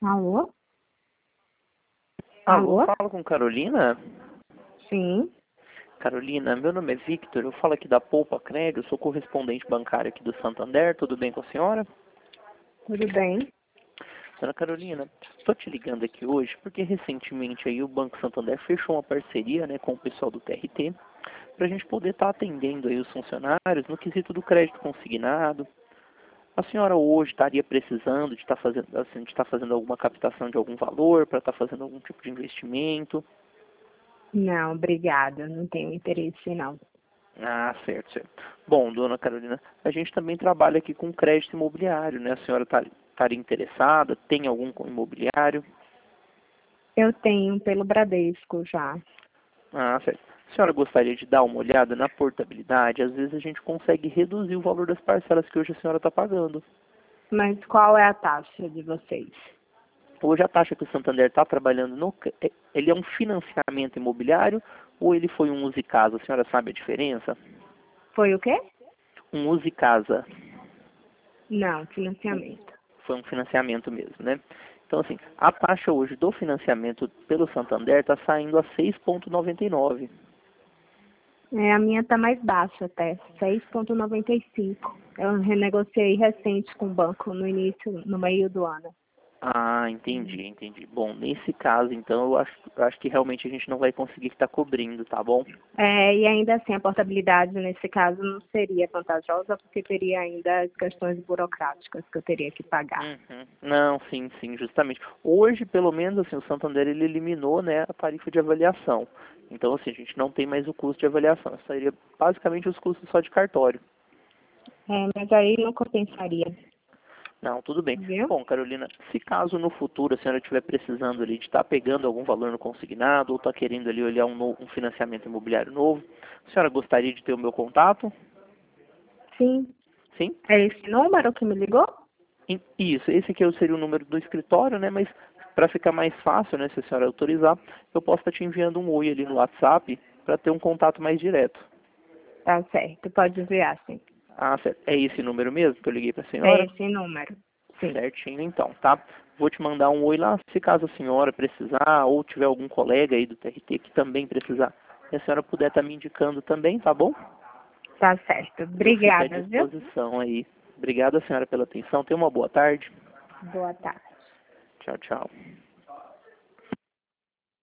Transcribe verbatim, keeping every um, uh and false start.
Alô? Alô, Alô? fala com Carolina? Sim. Carolina, meu nome é Victor, eu falo aqui da Poupa Crédito, sou correspondente bancário aqui do Santander, tudo bem com a senhora? Tudo bem? Senhora Carolina, estou te ligando aqui hoje porque recentemente aí o Banco Santander fechou uma parceria, né, com o pessoal do T R T para a gente poder estar atendendo aí os funcionários no quesito do crédito consignado. A senhora hoje estaria precisando de estar fazendo, assim, de estar fazendo alguma captação de algum valor, para estar fazendo algum tipo de investimento? Não, obrigada. Não tenho interesse, não. Ah, certo, certo. Bom, dona Carolina, a gente também trabalha aqui com crédito imobiliário, né? A senhora tá- estaria interessada? Tem algum com imobiliário? Eu tenho pelo Bradesco já. Ah, certo. A senhora gostaria de dar uma olhada na portabilidade? Às vezes a gente consegue reduzir o valor das parcelas que hoje a senhora está pagando. Mas qual é a taxa de vocês? Hoje a taxa que o Santander está trabalhando, no, c- é- ele é um financiamento imobiliário ou ele foi um use casa? A senhora sabe a diferença? Foi o quê? Um use casa. Não, financiamento. Foi um financiamento mesmo, né? Então, assim, a taxa hoje do financiamento pelo Santander está saindo a seis vírgula noventa e nove. É, a minha tá mais baixa até, seis vírgula noventa e cinco. Eu renegociei recente com o banco no início, no meio do ano. Ah, entendi, entendi. Bom, nesse caso, então, eu acho, eu acho que realmente a gente não vai conseguir estar cobrindo, tá bom? É, e ainda assim, a portabilidade nesse caso não seria vantajosa, porque teria ainda as questões burocráticas que eu teria que pagar. Uhum. Não, sim, sim, justamente. Hoje, pelo menos, assim, o Santander ele eliminou, né, a tarifa de avaliação. Então, assim, a gente não tem mais o custo de avaliação. Seria basicamente os custos só de cartório. É, mas aí não compensaria, Não, tudo bem. viu? Bom, Carolina, se caso no futuro a senhora estiver precisando ali de estar pegando algum valor no consignado ou está querendo ali olhar um, no- um financiamento imobiliário novo, a senhora gostaria de ter o meu contato? Sim. Sim? É esse número que me ligou? E- Isso, esse aqui seria o número do escritório, né? Mas para ficar mais fácil, né, se a senhora autorizar, eu posso estar te enviando um oi ali no WhatsApp para ter um contato mais direto. Tá certo, pode enviar, sim. Ah, certo. É esse número mesmo que eu liguei para a É senhora? esse número. Sim, Certinho, então, tá? Vou te mandar um oi lá, se caso a senhora precisar, ou tiver algum colega aí do T R T que também precisar, e a senhora puder estar me indicando também, tá bom? tá certo. Eu fico à Obrigada, viu? disposição aí. Obrigado, senhora, pela atenção. Tenha uma boa tarde. Boa tarde. Tchau, tchau.